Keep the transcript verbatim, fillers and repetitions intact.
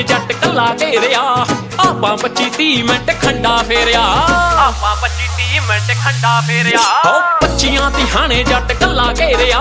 ਜੱਟ ਕੱਲਾ ਘੇਰਿਆ ਆਪਾਂ ਪੱਚੀ ਤੀਹ ਮਿੰਟ ਖੰਡਾ ਫੇਰਿਆ ਆਪਾਂ ਪੱਚੀ ਤੀਹ ਮਿੰਟ ਖੰਡਾ ਫੇਰਿਆ ਹੋ ਪੱਚੀਆਂ ਤਿਹਾਣੇ ਜੱਟ ਕੱਲਾ ਘੇਰਿਆ